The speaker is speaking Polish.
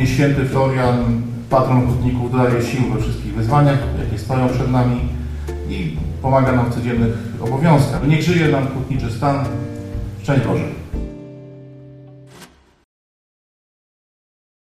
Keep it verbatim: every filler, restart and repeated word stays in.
Niech święty Florian, patron hutników, dodaje sił we wszystkich wyzwaniach, jakie stoją przed nami i pomaga nam w codziennych obowiązkach. Niech żyje nam hutniczy stan. Szczęść Boże.